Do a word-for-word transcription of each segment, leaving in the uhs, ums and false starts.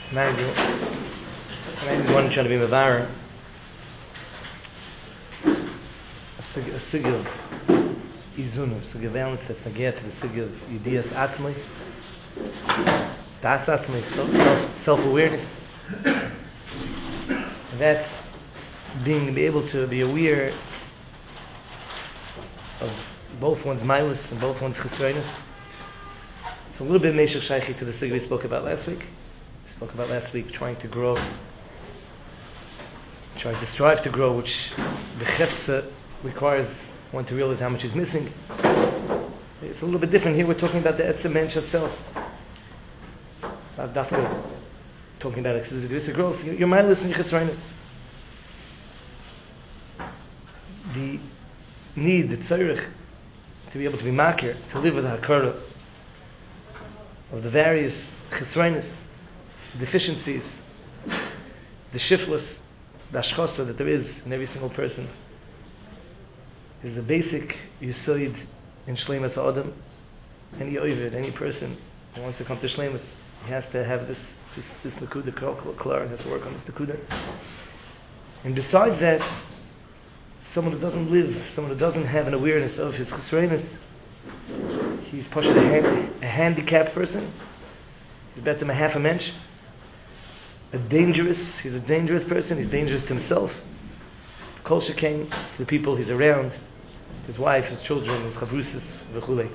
Nigel, maybe one trying to be Mavara. A sig of Izunu, a sig of balance that's nagia to the sig of Yedias Atzmai, Das Atzmai, self, self-awareness. And that's being be able to be aware of both one's milus and both one's chesroinus. It's a little bit meshach shaychi to the sig we spoke about last week. We spoke about last week trying to grow, trying to strive to grow, which the chefza requires one to realize how much is missing. It's a little bit different here. We're talking about the etzem mensch itself. Not dafka talking about exclusive growth. Your milus and your chesroinus. The need, the tzorich, to be able to be makir, to live with the hakara of the various chesroinus, deficiencies, the shiftless, the ashchosa that there is in every single person, is the basic yisoid in shleimus ha'adam. Any oivid, any person who wants to come to shleimus, he has to have this this this nakuda klar, has to work on this nakuda. And besides that, someone who doesn't live, someone who doesn't have an awareness of his chesroinus, he's pushing a, hand, a handicapped person. He's better a half a mensch. A dangerous, he's a dangerous person. He's dangerous to himself. Kol shekain, to the people he's around, his wife, his children, his chavrusis, v'chulei.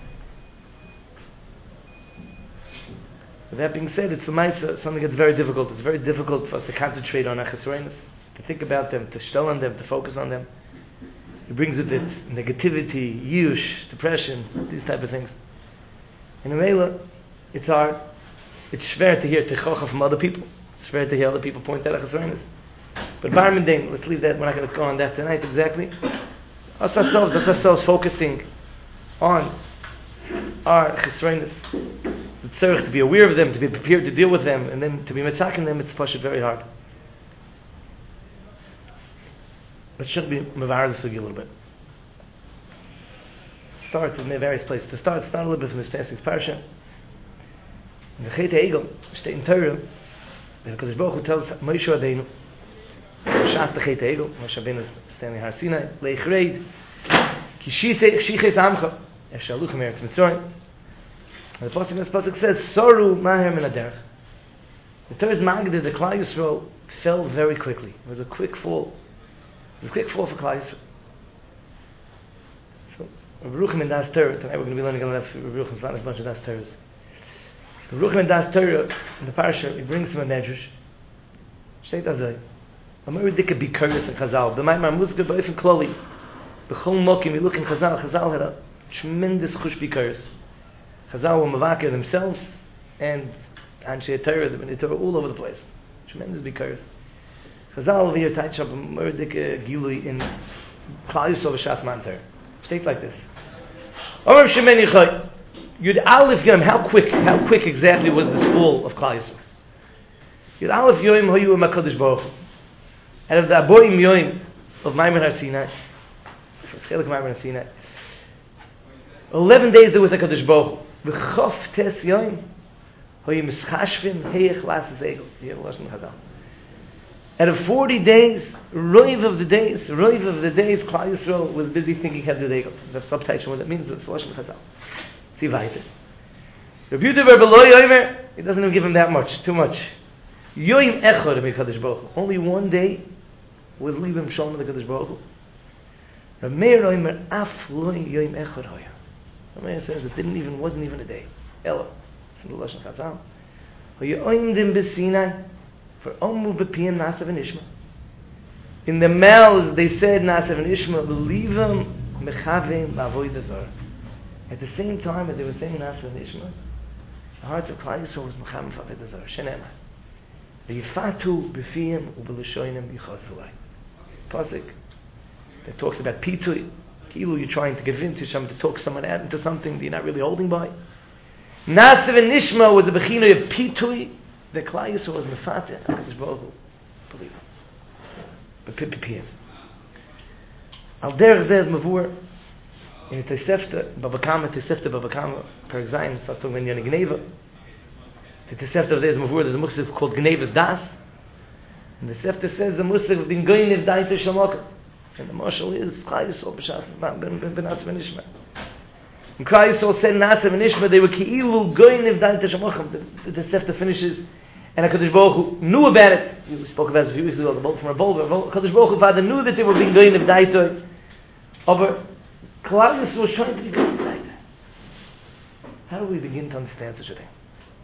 With that being said, it's a maisa, something that's very difficult. It's very difficult for us to concentrate on our chesroinus, to think about them, to shtel on them, to focus on them. It brings with it negativity, yush, depression, these type of things. In a Mela, it's hard. It's schwer to hear techocha from other people. It's schwer to hear other people point out a chesroinus. But Barmendain, let's leave that. We're not going to go on that tonight exactly. Us ourselves, us ourselves focusing on our chesroinus, the tzorich, to be aware of them, to be prepared to deal with them, and then to be mitzakin them. It's pushed very hard. It should be mevar the sugi a little bit. Start in various places. To start, start a little bit from this past week's parsha. In the Chet Egel, state in Torah, that HaKadosh Baruch Hu tells Moshe Rabbeinu, Shas the Chet Egel, Moshe Rabbeinu is standing Har Sinai, Leichreid, Ki Shiches Amcha, Eshaluchem Eretz Mitzrayim. And the pasuk, this pasuk says, Soru Maher Min Haderech. The Torah's Magdeh, the Klal Yisrael, fell very quickly. It was a quick fall. It was a quick fall for Klal Yisrael. So, Rabbi Ruchim in Das Torah, tonight we're going to be learning a lot of Rabbi Ruchim's not as bunch of Das Torahs. Rabbi Ruchim in Das Torah, in the parasha, he brings him a medrash. Shteit Azay. Amar Dika Bikaris and Chazal. The Maimar Musga Ba'if and Kloli. B'chol Mokim, you look in Chazal, Chazal had a tremendous chush Bikaris. Chazal were Mavakir themselves, and Anshe Torah, the Bnei Torah, all over the place. Tremendous Bikaris. Chazal over here touch up a Murdik Gilui in Klal Yisrael v'Shas Man Torah. State like this. Amar Shemen Yichai. Yud Aleph Yom. How quick? How quick exactly was this fall of Klal Yisrael? Yud Aleph Yom Hayu Makadosh Baruch Hu. Out of the Aboim Yom of Maimon Har Sinai, first Chelik Maimon Har Sinai, eleven days there was the Kadosh Baruch Hu. V'chof Tes Yom Hayu Mischashvin Heich Lasses Egel. Here Lashon Chazal. Out of forty days, Roiv of the days, Roiv of the days, Klal Yisrael was busy thinking how to do Egel. The subtitle, what that means, but it's Lashon Chazal. See weiter. Rabbi Yehuda bar Beloy Omer, he doesn't even give him that much, too much. Yoim Echad Rabbi Kadosh Baruch Hu. Only one day was Libim Shalom the Kadosh Baruch Hu. Rabbi Meir Omer Af Loy Yoim Echad Hoya. Rabbi Meir says it didn't even, wasn't even a day. Ella. It's in the Lashon Chazal. Hoya Oimdim B'Sinai. For Omu B'Piyam Nasav and Ishma. In the mouths they said Nasav and Ishma, B'Livim Mechavim B'Avodah Zarah. At the same time that they were saying Nasav and Ishma, the hearts of Klal Yisrael was Mechavim B'Avodah Zarah. Shenema. V'Yifatu B'Fiyim U'B'Lashonim Yichaz V'Lai. Pasuk that talks about Pitui. Kilu, you're trying to convince Yisham to talk someone out into something that you're not really holding by. Nasav and Ishma was a Bechina of Pitui. The Klal Yisrael was mefateh, HaKadosh Baruch Hu, believe it. But P-P-P-M. Al derech zeh is mavur, in the Tosefta, Baba Kama, Tosefta Baba Kama, per example, starts talking about Yana Gneva. The Tosefta of there is Mavur, there's a Musaf called Gnevas Das. And the Tosefta says the Musaf bin Goynev Daita Shalmokim. And the Marshal is Klal Yisrael B'Shas Ben Nasa Ben Ishma. When Klal Yisrael said Nasa Ben Ishma, they were Ki'ilu Goynev Daita Shalmokim. The Tosefta finishes, and HaKadosh Baruch Hu knew about it. We spoke about it a few weeks ago, the bolt from a bowl. HaKadosh Baruch Hu Father knew that they were being Goynev Daita. Over Klal Yisrael was trying to be Goynev Daita. How do we begin to understand such a thing?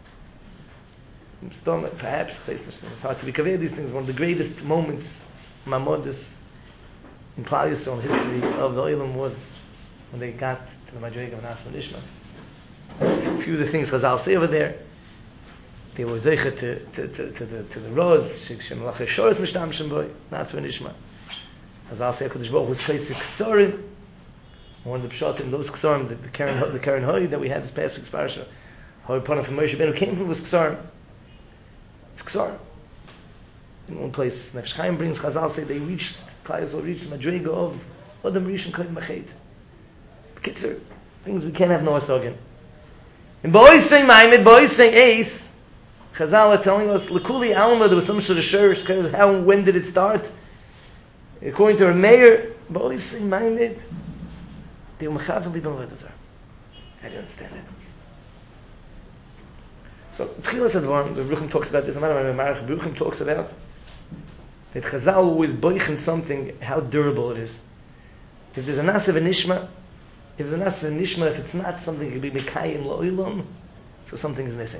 Perhaps, it's hard to be conveyed these things. One of the greatest moments, Mamodas, in Klal Yisrael history of the Olam was when they got to the Madrega of Nasa Nishma. A few of the things Chazal say over there, they were zeicha to, to, to, to the to the Roz, Shem Lachei Shoros Mishtam Shem Boy, Nasa Nishma. Chazal say HaKadosh Baruch Hu was placed Ksorim. One of the pshatim, those Ksorim, the, the Karen the Karen Hoy that we had this past week's parasha, Hoy Pana from Moshe Ben, who came from was Ksorim. It's Ksorim. In one place, Nefesh Chaim brings Chazal say they reached, Klal Yisrael reached the Madrega of Adam Rishon Kohen Machet. Kitzer, things we can't have no asogin. In Bo'is saying Maimed, Bo'is saying Eis, Chazal are telling us, L'kuli Alma, there was some sort of shurish, how, when did it start? According to our mayor, Bo'is saying Maimed, they were Mechav and Liban Vedazar. How do you understand it? So, Tchilas Advarim, the Beruchim talks about this, I'm not a Marach, Beruchim talks about that Chazal always boichen something, how durable it is. If there's a Nasa v'nishma, if there's a Nasa v'nishma, if it's not something that can be Mekayim la'olam, so something is missing.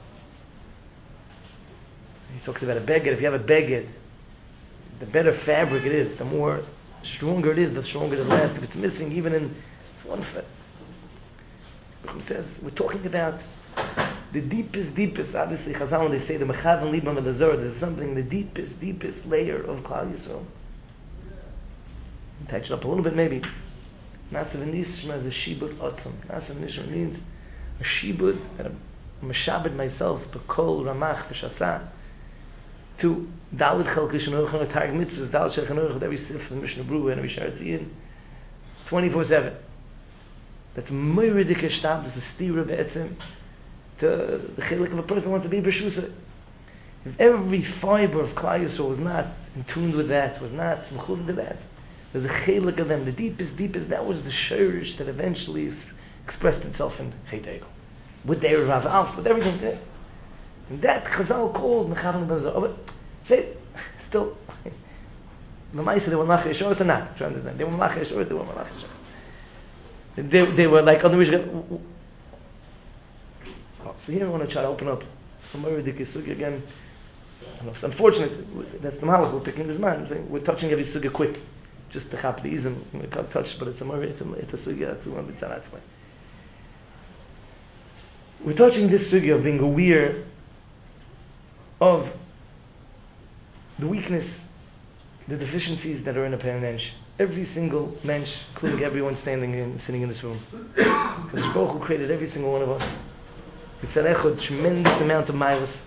He talks about a beged. If you have a beged, the better fabric it is, the more stronger it is, the stronger it lasts. If it's missing, even in it's one fit. Beruchim says, we're talking about the deepest, deepest, obviously, Chazal, when they say the Mechav and Libam and the Zohar, there's something, the deepest, deepest layer of Klal Yisrael. Touch it up a little bit, maybe. Nasa v'nishma is a shibud otzam. Nasa v'nishma means a shibud, that I'm meshabed myself, b'kol ramach v'shasa, to Dalit Chalkish and Uruch and Targ Mitzvahs, Dalit Shech and Uruch, with every sif and Mishnah Berurah and every Sharetzion, twenty-four seven. That's Moiridik Eshtab, that's a stira be'etzim, to the chilik of a person who wants to be B'shusa. If every fiber of Klal Yisrael was not in tune with that, was not mechuved to that, there's a chilik of them, the deepest, deepest, that was the shirish that eventually expressed itself in Chet Egel. With their Rav Alf, with everything there. And that Chazal called Mechav and Bazar. But say, still, the Maisa, they were Malachei Shoros or not? Try to understand. They were Malachei Shoros, they were Malachei Shoros. They, they were like on the Rishon. Oh, so here I want to try to open up from Moridik Sugi again. I know, it's unfortunate, that's the Malach, we're picking this man. I'm saying, we're touching every Sugi quick. Just to chap the ism, we can't touch, but it's a Moridik, it's a, it's a Sugi, it's a one, it's a way. We're touching this Sugi of being aware of the weakness, the deficiencies that are in a mensch. Every single mensch, including everyone standing in, sitting in this room. Because Baruch Hu created every single one of us. It's an echod, tremendous amount of milas.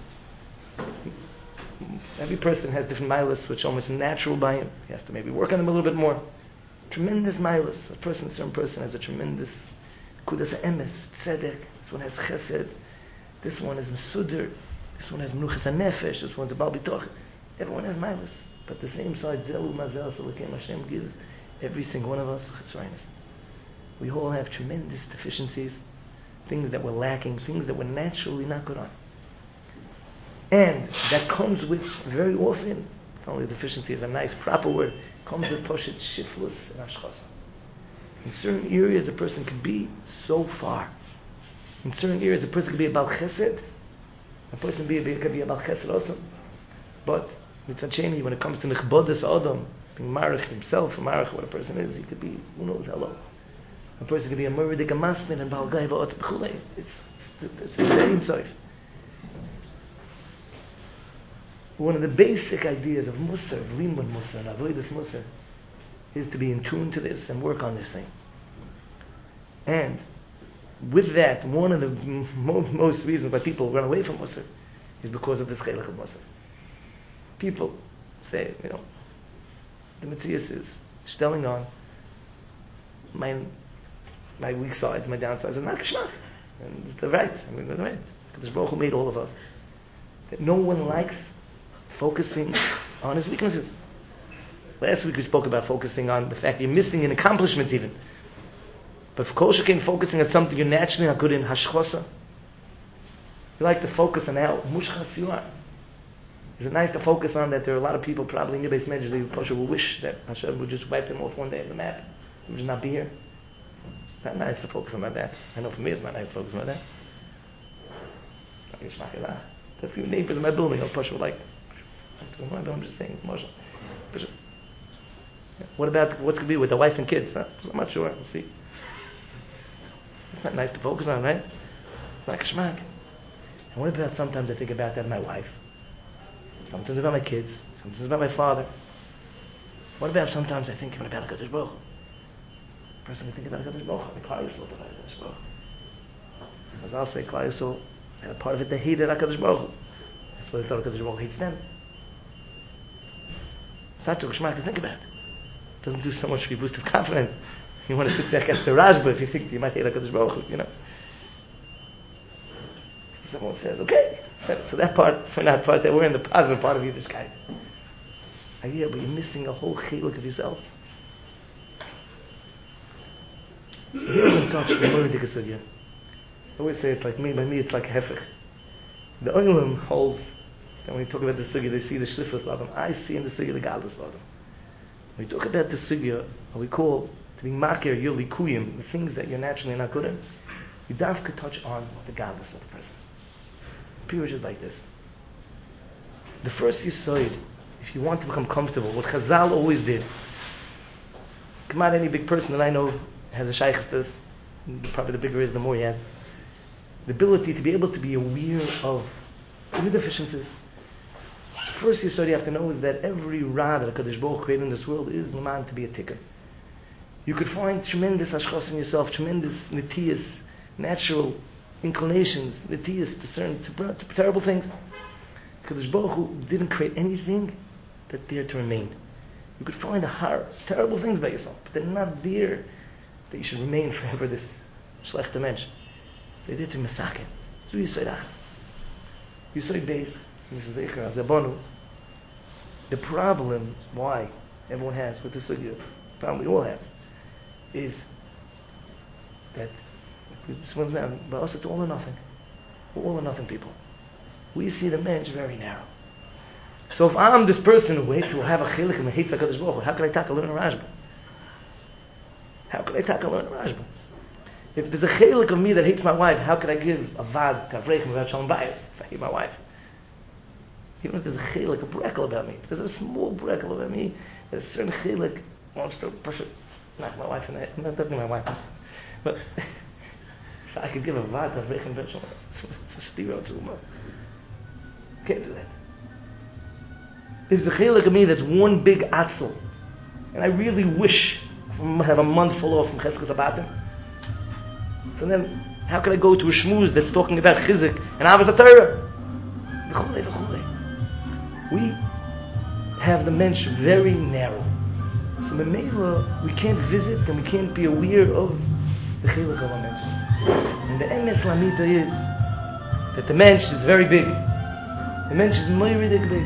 Every person has different milas, which are almost natural by him. He has to maybe work on them a little bit more. Tremendous milas. A person, a certain person has a tremendous kudas emes, tzedek. This one has chesed. This one is mesuder. This one has menuchas hanefesh. This one's a bal bitoch. Everyone has milas. But the same side, zelu mazel salakim Hashem gives every single one of us chesroinus. We all have tremendous deficiencies, things that we're lacking, things that we're naturally not good on. And that comes with, very often, not only deficiency is a nice, proper word, comes with poshet shiflus and ashchasa. In certain areas, a person could be so far. In certain areas, a person could be a bal chesed. A person be, be, could be a bal chesed also. But mitzad when it comes to nechbodas adam, being marich himself, or marich what a person is, he could be, who knows how low. A person could be a muridik, a masmin, and bal gai va'otz b'chulei. It's it's very insaif. One of the basic ideas of Musar, of limud Musar, and avodas Musar, is to be in tune to this and work on this thing. And with that, one of the mo- most reasons why people run away from Musar is because of this chelik of Musar. People say, you know, the Metzias is stelling on my my weak sides, my downsides, and not kishmak. And it's the right. I mean, they're right. Kadosh Baruch Hu made all of us. That no one likes focusing on his weaknesses. Last week we spoke about focusing on the fact that you're missing in accomplishments even. But for Kol Shekin, focusing on something you're naturally not good in, hashchosa. You like to focus on how mushchas you are. Is it nice to focus on that there are a lot of people probably in your base measures that will wish that Hashem would just wipe them off one day of the map. They would just not be here. It's not nice to focus on that. I know for me it's not nice to focus on that. A few neighbors in my building, I'll push like, I'm just saying, what about what's going to be with the wife and kids? Huh? I'm not sure. We'll see. It's not nice to focus on, right? It's like a shmag. And what about sometimes I think about that my wife? Sometimes about my kids. Sometimes about my father. What about sometimes I think about HaKadosh Baruch Hu? A person can think about HaKadosh Baruch Hu. Klal Yisrael to HaKadosh Baruch Hu. As I'll say, Klal Yisrael had a part of it they hated HaKadosh Baruch Hu. That's why they thought HaKadosh Baruch Hu hates them. It's not too geschmack to think about. It doesn't do so much for your boost of confidence. You want to sit back at the Rashba if you think you might hate HaKadosh Baruch Hu, you know. So someone says, okay, so, so that part, for that part, that we're in the positive part of Yiddishkeit. Ah, yeah, but you're missing a whole chiluk of yourself. So here's in touch the Moedik Sugya. I always say it's like me, by me it's like hefech. The Oilam holds that when we talk about the Sugya, they see the Shlifas Ladam. I see in the Sugya the Gadlus Ladam. When we talk about the Sugya, what we call to be makir your likuyim, the things that you're naturally not good in, you dafka touch on the Gadlus of the person. Pirush is like this. The first yisoid, if you want to become comfortable, what Chazal always did, come out any big person that I know has a shaykhs this, probably the bigger he is, the more he has. The ability to be able to be aware of the deficiencies. The first yisoid you have to know is that every ra that HaKadosh Baruch Hu created in this world is l'man to be a tikkun. You could find tremendous ashchos in yourself, tremendous netiyas, natural inclinations, netiyas to certain to, to terrible things. HaKadosh Baruch Hu didn't create anything that there to remain. You could find a har, terrible things about yourself, but they're not there that you should remain forever this shlechte mensch. They're there to mesaken. So you say achas. You say base. The problem why everyone has with the sugya, the problem we all have, is that by us it's all or nothing. We're all or nothing people. We see the mensch very narrow. So if I'm this person who hates, who have a chilik and hates HaKadosh Baruch Hu, how could I tackle learn a Rashba? How could I tackle learn a Rashba? If there's a chilik of me that hates my wife, how could I give a vad to Avreichim without shalom bayis if I hate my wife? Even if there's a chilik, a brekel about me, if there's a small brekel about me, there's a certain chilik wants to push it, knock my wife in the head. Not definitely my wife, but so I could give a vad to Avreichim without shalom bayis. It's a stereotype. Can't do that. There's a chilik of me that's one big atzel, and I really wish I have a month full off from Cheskes Abatim. So then, how could I go to a shmooze that's talking about chizik and Avos HaTorah? V'chulei, v'chulei. We have the mensch very narrow. So Memela, we can't visit and we can't be aware of the chilik of a mensch. And the emes lamita is that the mensch is very big. The mensch is moiridik big.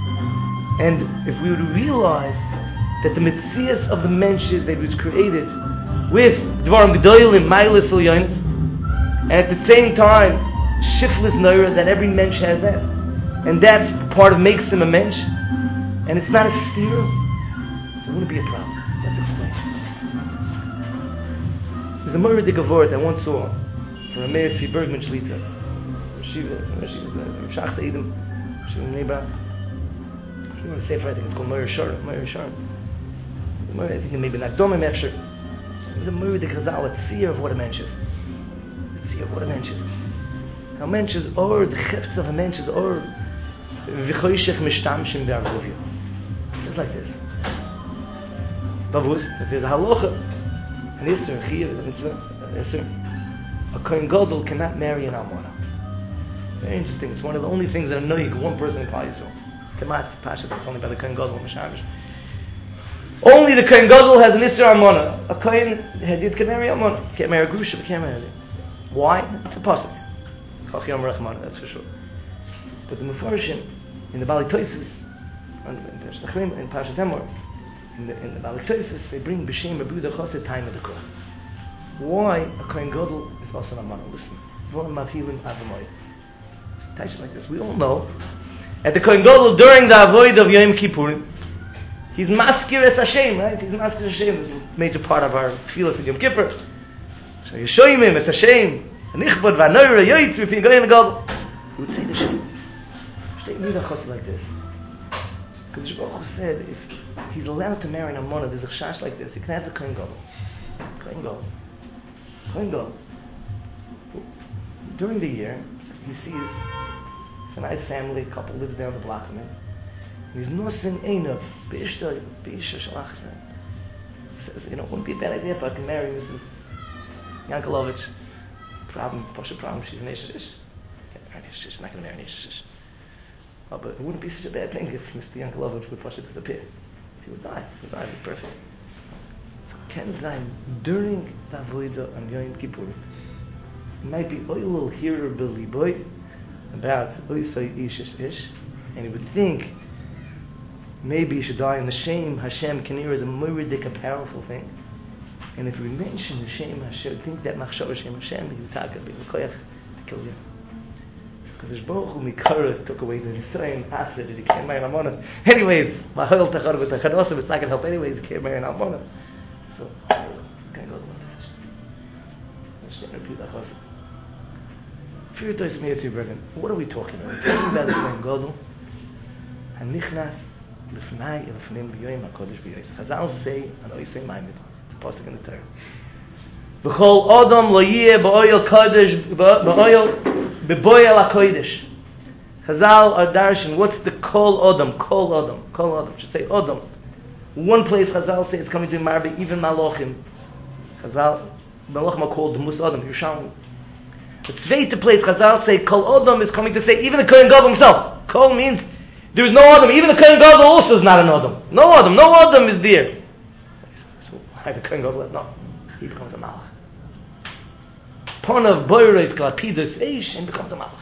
And if we would realize that the mitzias of the mensch is that it was created with dvarim gedolim, mailis ilyonis, and at the same time shiftless noira, that every mensch has that, and that's part of makes him a mensch, and it's not a steer, so it wouldn't be a problem. Let's explain. There's a moiridik avort I once saw from a Meir Tzvi Bergman Shlita, Shiva, Shach Seidim, Shiva Neba. I want to say it right, I think it's called Meir Sharon. Meir Sharon. I think it may be Nagdomim Efsher. There's a Meir de Chazal, a tzir of what a mensch is. A tzir of what a mensch is. How mensch is or, the chefts of a mensch is or, v'choyshech mishtamshim be'arvuvya. It says like this. Bavuz, that there's a halacha, an isser, a chiyah, a mitzvah, an isser. A kohen gadol cannot marry an almana. Very interesting. It's one of the only things that annoy one person in Klal Yisrael. Kemat, Pashas, it's only by the Kohen Gadol and Mishamish. Only the Kohen Gadol has an Isser Almana. A Kohen Hedid can marry Almana. Can't marry a Grusha, but can't marry it. Why? It's a pasuk. Kach Yom Rachman, that's for sure. But the Mefarshim, in the Bali Toises, in Parshas Nachrim, in Parshas Emor, in the, in the Bali Toises, they bring B'Shem Abuda Chosed time of the Kohen. Why a Kohen Gadol is also not Mana? Listen. V'on Mavhilim Avamoid. Touch like this. We all know, at the Kohen Gadol, during the Avoid of Yom Kippur, he's Maskir es Hashem, right? He's Maskir es Hashem. This is a major part of our tefillas in Yom Kippur. So Yeshoyimim es Hashem, Nichbod v'Anoira Yoyitz v'Pin Goyen Gadol. He would say the Shem. Shtei Mida Chos like this. Because Baruch Hu said, if he's allowed to marry an Amona, there's a chash like this. He can have the Kohen Gadol. Kohen Gadol. Kohen Gadol. During the year, he sees it's a nice family, a couple lives down the block from him. He's nosin einav, beishta, beisha shalach. He says, you know, it wouldn't be a bad idea if I can marry Missus Yankelovich. Problem, Pasha problem, she's an Eshish. She's not going to marry an Eshish. Oh, but it wouldn't be such a bad thing if Mister Yankelovich would Pasha disappear. He would die. He would die, it'd be perfect. So Ken Zayn, during the Avodah on Yom Kippur, it might be oilul hearer Billy boy about Oisai Ish Ish, and he would think maybe he should die in the shame Hashem can hear is a muridik, a powerful thing. And if we mention Hashem Hashem, think that Machshav Hashem Hashem, he would take a big koyach to kill you. Because Baruch Hu Mikara took away the Nisayin acid and he can't marry an Amona. Anyways, Mahol Tachar with Tachadosim, it's not going to help anyways, he can't marry an Amona. So, can't go to this. Let's just repeat that chassid. What are we talking about? We're talking about the Kohen Gadol. Hanichnas l'fnai l'fnim b'yoyim hakodesh b'yoyis. Chazal say, and I say Maimed. It's a pasuk in the Torah. V'chol adam lo yeh b'oyel kodesh b'oyel b'boyel hakodesh. Chazal are darshan. What's the kol adam? Kol adam. Kol adam. Should say adam. One place Chazal say it's coming to Marbe, even Malachim. Chazal, Malachim are called Mus Adam, Yerushalmi. The zweite place Chazal say Kol Adam is coming to say even the Kohen Gadol himself. Kol means there is no Adam. Even the Kohen Gadol also is not an Adam. No Adam. No Adam is there. So why the Kohen Gadol? No, he becomes a Malach. Ponav Boyres Kalapidus Eish and becomes a Malach.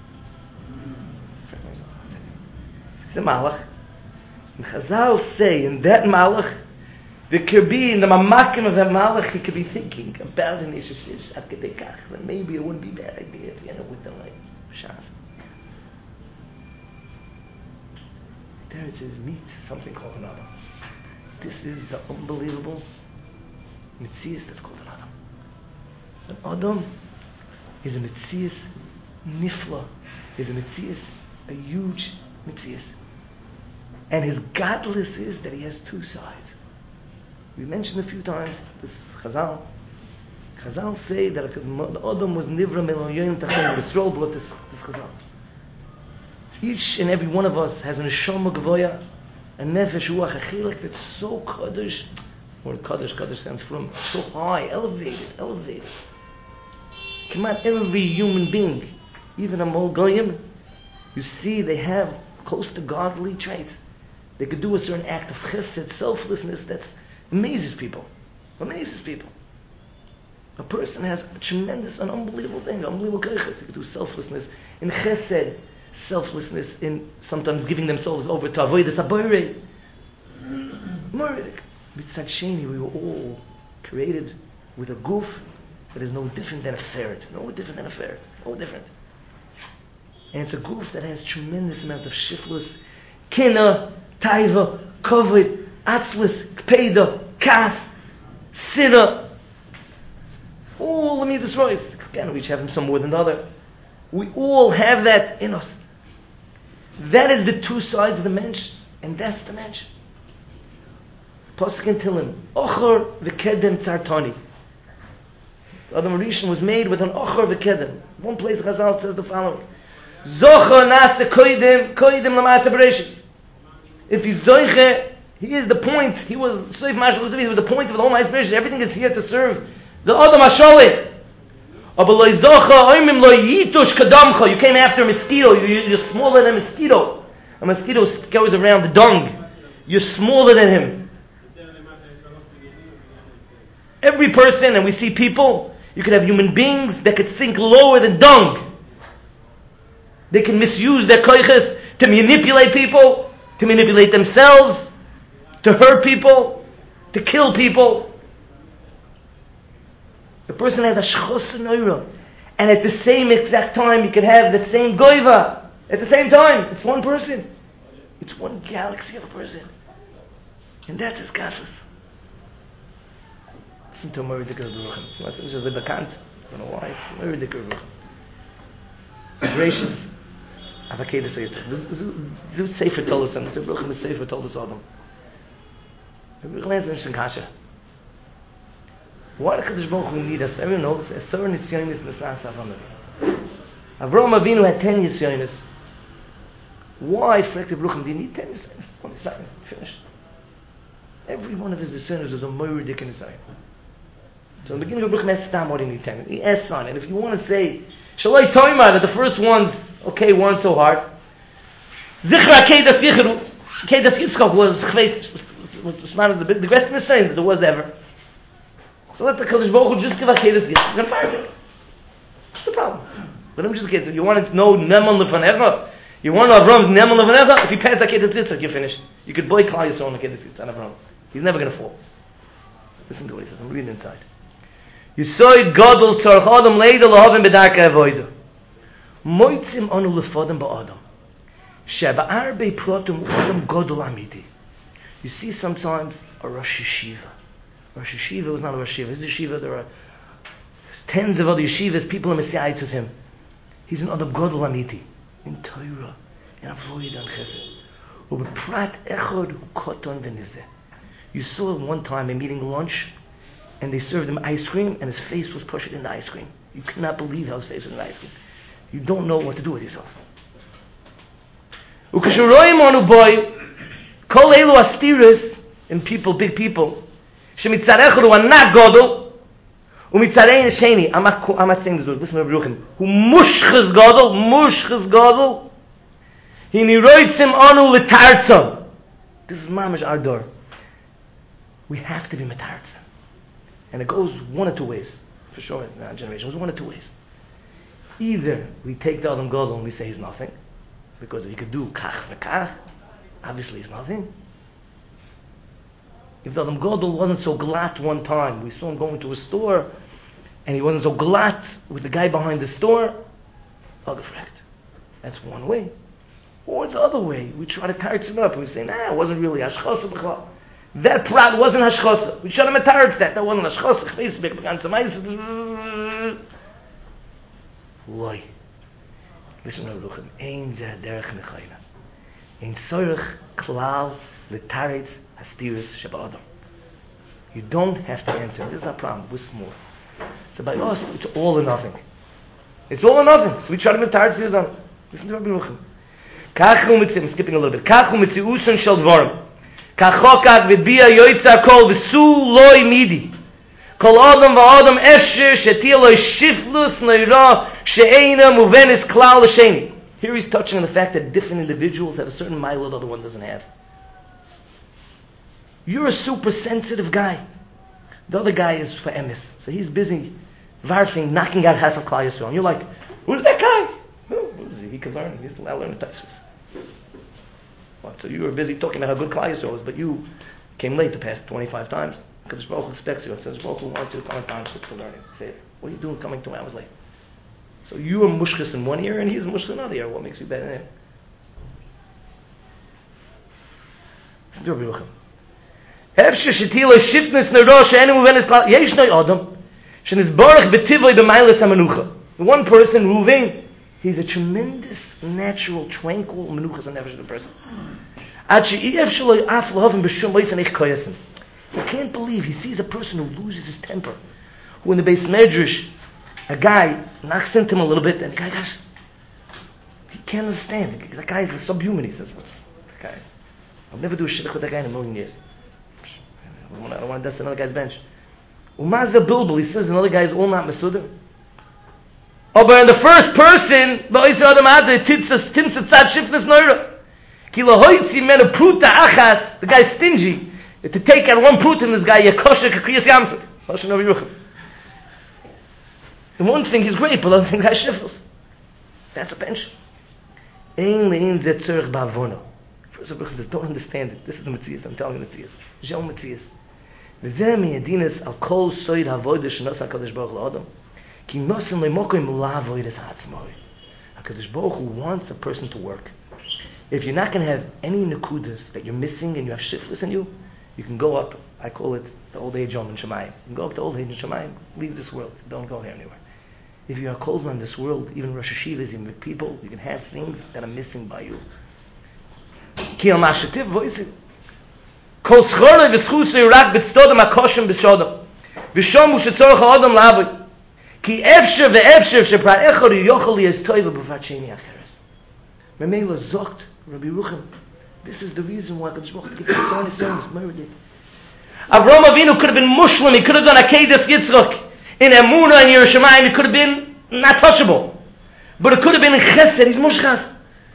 He's a Malach. And Chazal say in that Malach, there could be in the mamakim of that Malach, he could be thinking about an Ish Ish Ad Kedei Kach, that maybe it wouldn't be a bad idea if you end up with them like Shas. There it says, meet something called an Adam. This is the unbelievable Mitzias that's called an Adam. An Adam is a Mitzias Nifla, is a Mitzias, a huge Mitzias. And his godless is that he has two sides. We mentioned a few times this Chazal. Chazal say that the Adam was Nivra Meloyim Tachem. Yisrael brought this, this Chazal. Each and every one of us has an Neshama Gavoya, a Nefesh Ruach, a Chilek that's so Kaddish. Or Kaddish, Kaddish stands from so high, elevated, elevated. Come on, every human being, even a Molgoyim, you see they have close to godly traits. They could do a certain act of chesed, selflessness that amazes people. Amazes people. A person has a tremendous, an unbelievable thing, unbelievable keiches. They could do selflessness in chesed, selflessness in sometimes giving themselves over to avodas haborei. Mitzad Sheni, we were all created with a goof that is no different than a ferret. No different than a ferret. No different. And it's a goof that has tremendous amount of shiflus, kina, taiva, kovod, atzlus, kpeda, kas, sira. All the midas rois. Again, we each have some more than the other. We all have that in us. That is the two sides of the mensch, and that's the mensch. Pasuk in Tilim, Ochor v'kedem tzartani. The Adam Rishon was made with an Ochor v'kedem. One place Chazal says the following: Zocha nase koidem koidem l'maaseh bereshis. If he's zoiche, he is the point. He was soif mashal. He was the point of the whole maaseh bereshis. Everything is here to serve the Adam Hasholim. You came after a mosquito. You're smaller than a mosquito. A mosquito goes around the dung. You're smaller than him. Every person, and we see people, you could have human beings that could sink lower than dung. They can misuse their koiches to manipulate people, to manipulate themselves, to hurt people, to kill people. The person has a shchus neura, and at the same exact time he can have that same goiva. At the same time, it's one person. It's one galaxy of a person. And that's his kafas. Listen to Mori Dikar Baruchim. It's not such as a bekant. I don't know why. Mori Dikar Baruchim. Gracious. Avakeda Sefer. This Sefer told us something. Baruchim is Sefer told us all them. Baruchim has an interesting kasha. Why does Baruch Hu need us? Everyone knows a certain Yisyonis Nesas Avram Avinu. Avram Avinu had ten Yisyonis. Why, Frek the Baruchim, do you need ten Yisyonis? One second, finished. Every one of his Yisyonis was a Moiridik in Yisrael. So in the beginning of Baruchim asked Stam, why do you need ten? He asked on, and if you want to say, Shalai Toima, that the first ones, okay, weren't so hard. Zichra Kedas Yichru, Kedas Yitzchak was was was was the the best Yisrael that there was ever. So let the Kadosh Baruch Hu just give a Kedas Yitzchak. You're going to fire it. What's the problem? Let him just get it. You want to know Neman Lefanecha? You want to know Avram's Neman Lefanecha? If he passes a Kedas Yitzchak, you're finished. You could boy Klal Yisrael on a Kedas Yitzchak on Avram. He's never going to fall. Listen to what he says. I'm reading inside. You saw it Gadol Tzarch Adam Leida Lahavim B'darka Avoida. Moitzim Anu Lefadam Ba'adam. Sheba Arbe Protum Adam Gadol Amiti. You see sometimes a Rosh Yeshiva. Rosh Yeshiva was not a Rosh Yeshiva. He's a Yeshiva. There are tens of other Yeshivas. People are Messiahites with him. He's an Adam Gadol Amiti. In Torah, in Avoida and Chesed. Ubeprat Echad Hu Koton V'Nivzeh. You saw him one time him eating lunch, and they served him ice cream, and his face was pushed in the ice cream. You cannot believe how his face was in the ice cream. You don't know what to do with yourself. Ukashuroyim anu boy, kol elu astiris, in people, big people, shemitzarechru are not godel, umitzarein sheni. I'm not, I'm not saying this words. Listen to Baruchim. Who mushches godel, mushches godel, hini roitzim anu letartzam. This is mamash our door. We have to be metartzam. And it goes one or two ways, for sure in our generation. It goes one or two ways. Either we take the Adam Gadol and we say he's nothing, because if he could do kach v'kach, obviously he's nothing. If the Adam Gadol wasn't so glatt one time, we saw him going to a store, and he wasn't so glatt with the guy behind the store, agafrekt. That's one way. Or the other way, we try to tartz him up, and we say, nah, it wasn't really hashchasa b'chla. That prat wasn't hashchosa. We should have metards that. That wasn't hashchosa. Facebook began to mais. Why? Listen to Baruchim. Ein zeh derech nechayna. Ein sorech klal letaretz hastiris sheba'adam. You don't have to answer. This is our problem. We're small. So by us, it's all or nothing. It's all or nothing. So we try to metards this on. Listen to Baruchim. Kachu mitzim. I'm skipping a little bit. Kachu mitziusan shel dvarim. Kachokak v'bia yoytza kol v'su loy midi. Kol adam v'adam efsher shetia loy shiflus neira she'ena muvenis klal l'sheni. Here he's touching on the fact that different individuals have a certain mile the other one doesn't have. You're a super sensitive guy. The other guy is for emes. So he's busy varfing, knocking out half of Klal Yisrael. And you're like, who's that guy? Oh, who is he? He can learn. He's allowed to learn the Taisus. What? So you were busy talking about how good Klal Yisrael is, but you came late the past twenty-five times. Because Baruch Hu expects you. So Baruch Hu wants you to come on time to learn it. Say, what are you doing coming two hours late? So you are mushkis in one ear, and he's mushkis in another ear. What makes you better than him? Listen to Baruch Hu. Efshe shetila shifnus nero she'enu muvenis klal. Yesh noi adam shenisbarach b'tivoi b'mailas hamenucha. The one person, Ruvain, he's a tremendous, natural, tranquil menuchas and nefesh of the person. He can't believe he sees a person who loses his temper. Who in the base medrash, a guy knocks into him a little bit, and the guy goes, he can't understand. The guy is subhuman. He says, "What's the guy? I'll never do a shidduch with that guy in a million years. I don't want to, I don't want to dust another guy's bench." Umaza Bilbul, he says another guy is all not mesudah. Oh, but in the first person, the guy's stingy. To take out one prut in this guy, and one thing he's great, but the other thing the guy's shiftless. That's a pension. Ein lein zeh tzorich ba'avono. First of all, just don't understand it. This is the Metzias. I'm telling you the Metzias. Zhel Metzias. V'zeh miyadinas al kol soid ha'avodah shenos HaKadosh Baruch Hu ki nosim le'mokim la'avodas ha'atzmoi. HaKadosh Baruch Hu wants a person to work. If you're not going to have any nekudas that you're missing and you have shiftless in you, you can go up, I call it the old age home in Shemayim. You can go up to old age in Shemayim, leave this world. Don't go here anywhere. If you are called on this world, even Rosh Hashivas, even with people, you can have things that are missing by you. Ki al mashativ voisin. Kol schorle v'schutzu rak b'tztodam akoshem b'shodam. V'shom u'shetzorach ha'odam la'avoy. Ki efshe ve'efshe shepra'echor yochel yez toiva b'vat sheni acheres. Memela zogt Rabbi Rucham. This is the reason why Kadosh Baruch Hu gives us so many songs. Avraham Avinu could have been Muslim. He could have done Akedas Yitzchak in Emunah and Yerushalayim. He could have been not touchable, but it could have been in Chesed. He's Mushchas.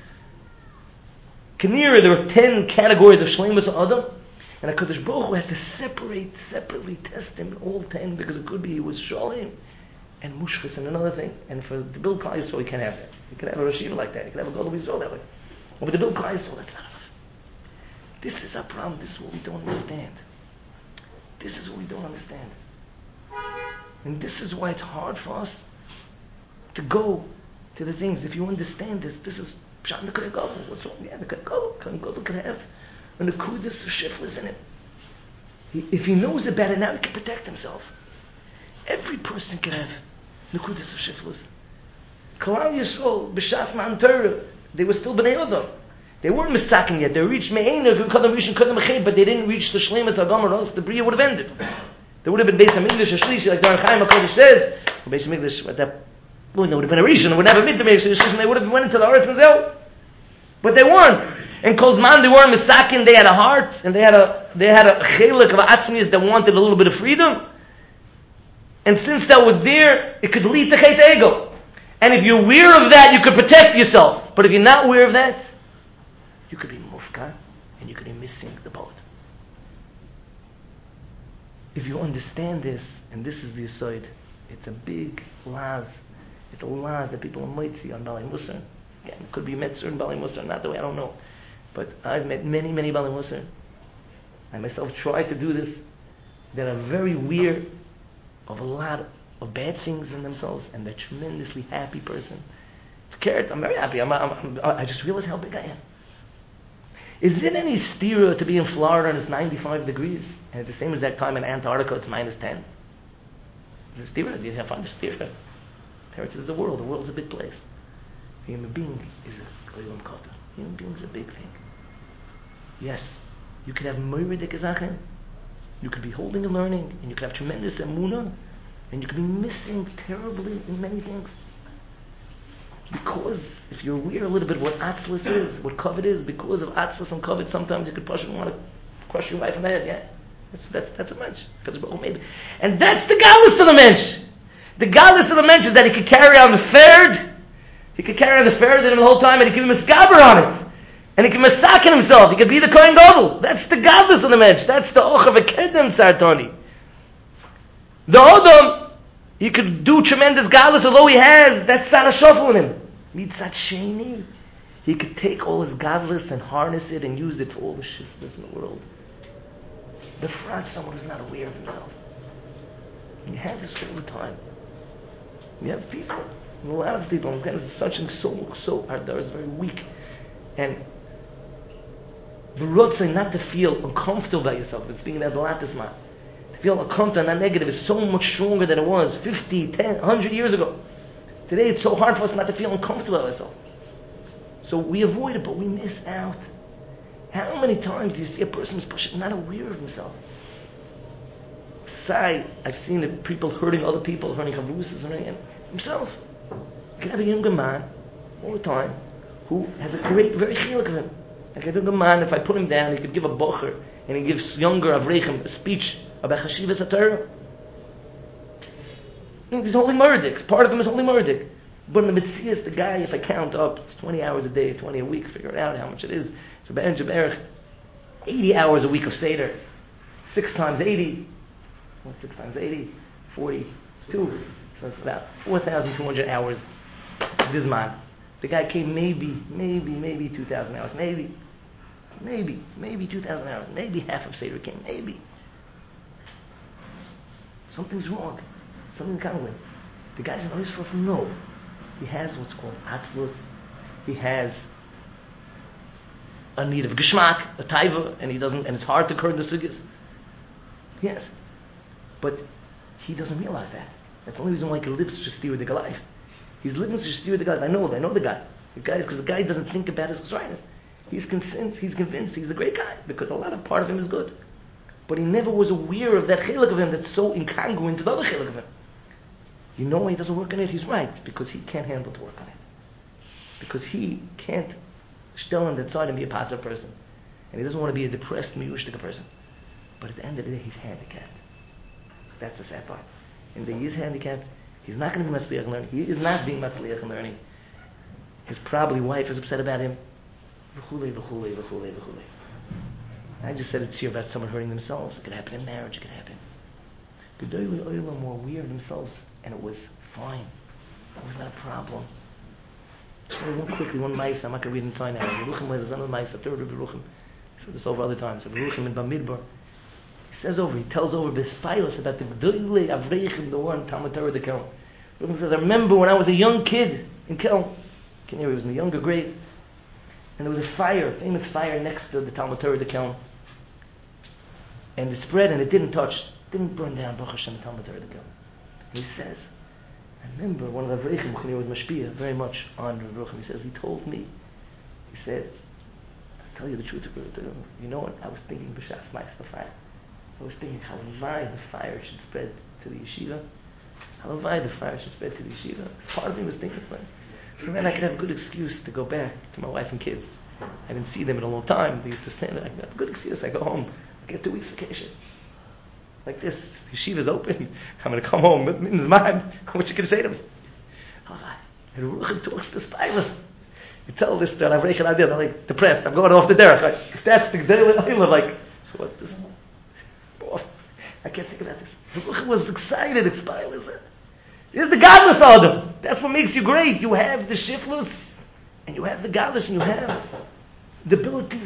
Kanira, there were ten categories of Shleimus Adam, and Hakadosh Baruch Hu had to separate, separately test him all ten because it could be he was Shalem and Mushchas and another thing. And for the Bill Klai Yisrael, he can't have that. He can have a Rashiva like that. He can have a Gadol Yisrael that way. But the Bill Klai Yisrael, that's not enough. This is our problem. This is what we don't understand. This is what we don't understand. And this is why it's hard for us to go to the things. If you understand this, this is Pshat Nekudei Gadol. What's wrong? Yeah, Nekudei Gadol. Gadol can have a Nekudas of Shiftless in it. He, if he knows about it now, he can protect himself. Every person can have Nekudas of Shiftless. Kalal Yisrael, B'Shas Ma'an Torah, they were still B'nai Adam. They weren't misaking yet. They reached Me'ena, Kadam Rishon, Kadam Eched, but they didn't reach the Shleimus Adam, or else the Bria would have ended. They would have been Beis HaMikdash, a Shlishi, like Darn Chaim HaKodesh says. Beis HaMikdash, at that point, they would have been a Rishon, they would have been a Shlishi, and they would have went into the Aretz and Zeh. But they weren't. In Kozman, they weren't misaking. They had a heart, and they had a they had a chelik of atzmius that wanted a little bit of freedom. And since that was there, it could lead to Chet Ego. And if you're aware of that, you could protect yourself. But if you're not aware of that, you could be mufka, and you could be missing the boat. If you understand this, and this is the Yesod, it's a big laz. It's a laz that people might see on Balei Musar. Again, it could be Metzur and Balei Musar, not the way, I don't know. But I've met many, many Balei Musar. I myself tried to do this. That are very weird of a lot of bad things in themselves, and they're a tremendously happy person. I'm very happy. I'm, I'm, I'm, I just realized how big I am. Is it any stira to be in Florida and it's ninety-five degrees, and at the same exact time in Antarctica it's minus ten? Is it stira? Do you find the stira? Parents, is the world. The world's a big place. A human being is a koylam kata. Human being is a big thing. Yes, you could have moiridik azachin, you could be holding and learning, and you could have tremendous emunah, and you could be missing terribly in many things. Because if you're aware a little bit what atzlus is, what kavod is, because of atzlus and kavod, sometimes you could push and want to crush your wife in the head. Yeah, that's that's that's a mensch. And that's the galus of the mensch. The galus of the mensch is that he could carry on the third, he could carry on the third in him the whole time, and he could be misgaber on it, and he could masakin himself. He could be the kohen gadol. That's the galus of the mensch. That's the och of a kedem sartoni. The odom. He could do tremendous galus, although he has that sara shofel in him. Mitzat sheni, he could take all his galus and harness it and use it for all the shiftless in the world. The front, someone who's not aware of himself. And you have this all the time. We have people, a lot of people, and it's such and so, so, our door is very weak. And the rotzah not to feel uncomfortable by yourself, but speaking about the latisma, to feel uncomfortable and not negative is so much stronger than it was fifty, ten, one hundred years ago. Today it's so hard for us not to feel uncomfortable with ourselves. So we avoid it, but we miss out. How many times do you see a person who's pushing, not aware of himself? Say, I've seen it, people hurting other people, hurting chavusas, hurting himself. You can have a younger man all the time who has a great, very chilik of him. Like a younger man, if I put him down, he could give a bocher, and he gives younger avreichim a speech about chashivas haTorah. He's holy murdik. Part of him is holy murdik. But in the Metzias, the guy, if I count up, it's twenty hours a day, twenty a week, figure it out how much it is. It's about eighty hours a week of Seder. Six times eighty. What's six times eighty? forty-two. So it's about four thousand two hundred hours. This man. The guy came maybe, maybe, maybe two thousand hours, maybe, maybe, maybe two thousand hours, maybe half of Seder came, maybe. Something's wrong. Something's incongruent. The guy's an oyster from no. He has what's called atzlus. He has a need of geschmack, a taiva, and he doesn't, and it's hard to curd the sugyas. Yes, but he doesn't realize that. That's the only reason why he lives to steer the life. He's living to steer the guy. I know, I know the guy. The guy, because the guy doesn't think about his rightness. He's convinced, he's convinced he's a great guy because a lot of part of him is good, but he never was aware of that chilek of him that's so incongruent to the other chilek of him. You know why he doesn't work on it? He's right, because he can't handle to work on it. Because he can't still on that side and be a passive person. And he doesn't want to be a depressed, miyushtika person. But at the end of the day, he's handicapped. That's the sad part. And he is handicapped. He's not going to be matzliach in learning. He is not being matzliach in learning. His probably wife is upset about him. V'chulei, v'chulei, v'chulei, v'chulei. I just said it's here about someone hurting themselves. It could happen in marriage. It could happen. Gedolei olam were aware of themselves, and it was fine. It was not a problem. Just one quickly, one ma'isa. I'm not going to read inside now. Yeruchim was another ma'isa, third of Yeruchim. I said this over other times. Yeruchim in Bamidbar. He says over, he tells over Bespailos about the Gedolei Avreichim, the war in Talmud Torah de Kelm. Yeruchim says, I remember when I was a young kid in Kelm. He was in the younger grades. And there was a fire, a famous fire next to the Talmud Torah de Kelm. And it spread and it didn't touch, didn't burn down Baruch Hashem the Talmud Torah de Kelm. He says, I remember one of the Avreichim who was mashpia very much on Yeruchim. He says, he told me, he said, I'll tell you the truth, you know what, I was thinking b'shas ma'is the fire. I was thinking how wide the fire should spread to the yeshiva. How wide the fire should spread to the yeshiva. Part of me was thinking, right? So then I could have a good excuse to go back to my wife and kids. I didn't see them in a long time. They used to stand there. I have a good excuse. I go home, I get two weeks vacation. Like this, yeshiva's open. I'm going to come home. In his mind, what you going to say to me? And Ruchim talks to Spilus. You tell this to Avreichim Adir, I'm like depressed. I'm going off the derech. Like, that's the daily life. Like, so what? This, oh, I can't think about this. Ruchim was excited. Spilus. It's the godless Adam. That's what makes you great. You have the shiftless, and you have the godless, and you have the ability.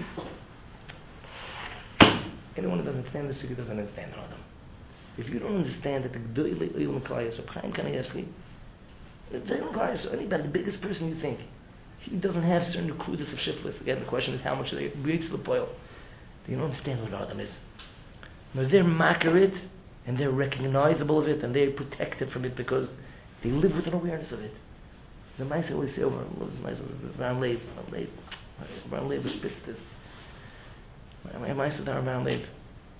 Anyone who doesn't understand this, who doesn't understand Adam. If you don't understand that the G'dolei Olam Klayas or Chaim Kanievsky, anybody, the biggest person you think, he doesn't have certain crudeness of shiftless. Again, the question is how much they reach the poil. You don't understand what Adam is. No, they're makar and they're recognizable of it, and they're protected from it because they live with an awareness of it. The mice always say over, around Leib, around Leib, around Leib, spitz this. My mice are down around Leib.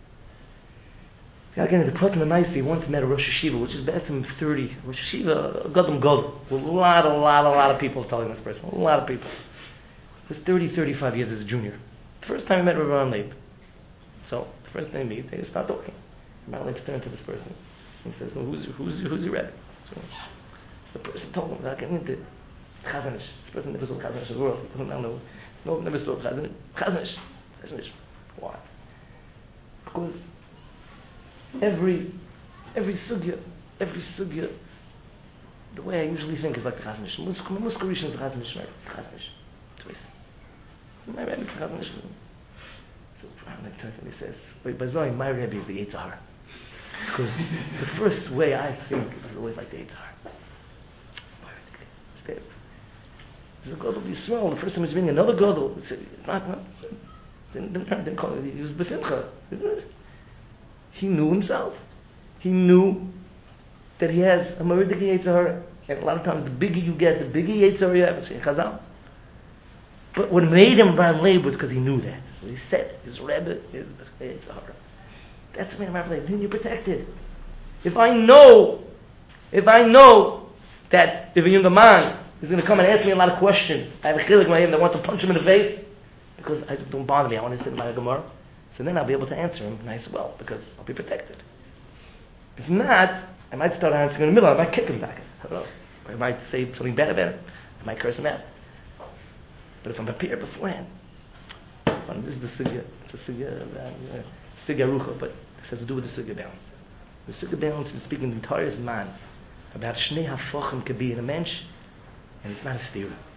Again, the Pratim Maisi once met a Rosh Hashiva, which is Be'etzim thirty. Rosh Hashiva, Gadam Gadol. A lot, a lot, a lot of people telling this person. A lot of people. He was thirty, thirty-five years as a junior. The first time he met Rabbi Leib. So, the first time they meet, they start talking. Rabbi Leib turns to this person. He says, well, who's, who's, who's your Rebbe? So, so the person told him, I came into Chazanish. This person never saw Chazanish in the world. He doesn't know. No, never saw Chazanish. Chazanish. Chazanish. Why? Because Every, every sugya, every sugya, the way I usually think is like the Chazanish. Muskar Rishon is the Chazanish, right? It's the Chazanish. That's what I say. My Rebbe is the Chazanish. So Brown turns and he says, "Wait, by Zoe, my Rebbe is the Yetzer Hara." Because the first way I think is always like the Yetzer Hara. Instead, there's a Gadol Yisrael. The first time he was reading another Gadol, it's not. No, didn't, didn't, didn't call it. He was B'simcha, isn't it? He knew himself. He knew that he has a Maridik Yetzer Hara. And a lot of times, the bigger you get, the bigger Yetzer Hara you have. It's Chazal. But what made him Ram Leib was because he knew that. He said his Rebbe is the Yetzer Hara. That's what made him Ram Leib. Then you're protected. If I know, if I know that if a younger man is going to come and ask me a lot of questions, I have a chilik in him that wants to punch him in the face because I just don't bother me. I want to sit in my Gemara. So then I'll be able to answer him nice and well because I'll be protected. If not, I might start answering in the middle. I might kick him back. I don't know. I might say something bad about him. I might curse him out. But if I'm prepared beforehand, this is the sugya. It's a sugya, uh, sugya rucha, but this has to do with the sugya balance. The sugya balance is speaking the entire man about shnei hafachim could be in a mensch, and it's not a stira.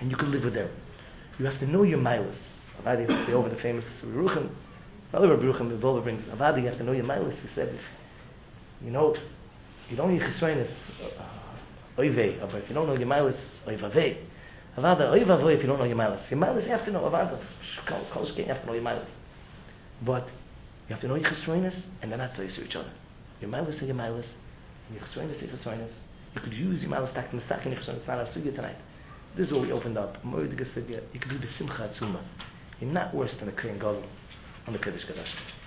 and you can live with them. You have to know your milas. Avadi, let's say over the famous Ruchim, another Ruchim, the Bova brings, Avadi, you have to know your milas. He said, you know, you don't need chesroinus, oivei, but if you don't know your milas, oivavei. Avada, oivavei if you don't know your milas. Your milas you have to know, Avada. Kol shkein, you have to know your milas. But you have to know your chesroinus, and they're not so used to each other. Your milas are your milas, and your chesroinus are your chesroinus. You could use your milas tak mesak in your chesroinus. It's not our sugya tonight. This is what we opened up. You could do the simcha atzuma. You're not worse than a Kohen Gadol on the Kiddush Kadashim.